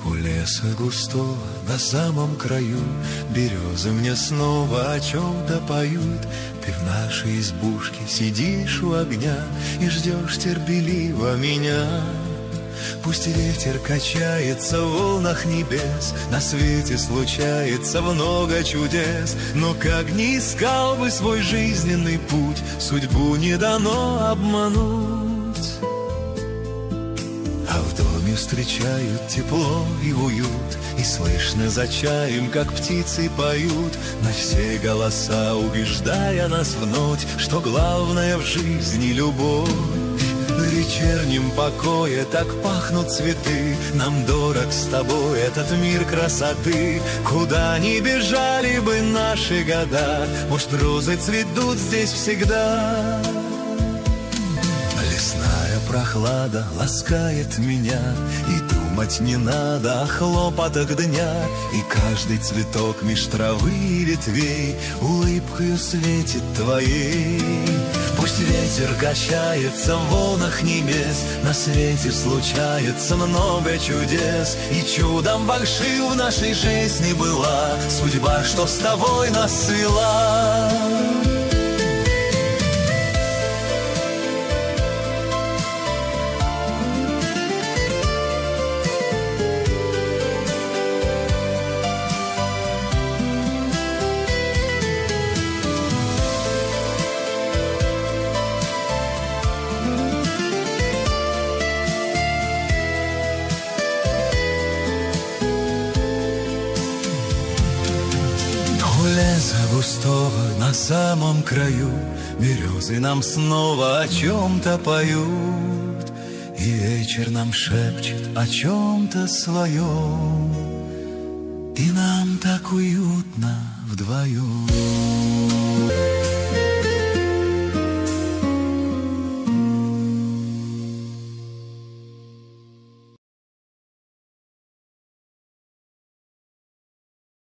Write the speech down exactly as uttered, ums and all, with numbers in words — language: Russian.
У леса густого на самом краю березы мне снова о чем-то поют. Ты в нашей избушке сидишь у огня и ждешь терпеливо меня. Пусть ветер качается в волнах небес, на свете случается много чудес, но как ни искал бы свой жизненный путь, судьбу не дано обмануть. А в доме встречают тепло и уют, и слышно за чаем, как птицы поют, на все голоса убеждая нас вновь, что главное в жизни любовь. В вечернем покое так пахнут цветы, нам дорог с тобой этот мир красоты. Куда ни бежали бы наши года, может, розы цветут здесь всегда. Лесная прохлада ласкает меня, и думать не надо о хлопотах дня. И каждый цветок меж травы и ветвей улыбкою светит твоей. Пусть ветер качается в волнах небес, на свете случается много чудес, и чудом большим в нашей жизни была судьба, что с тобой нас свела. Леса густого на самом краю березы нам снова о чем-то поют, и вечер нам шепчет о чем-то своем, и нам так уютно вдвоем.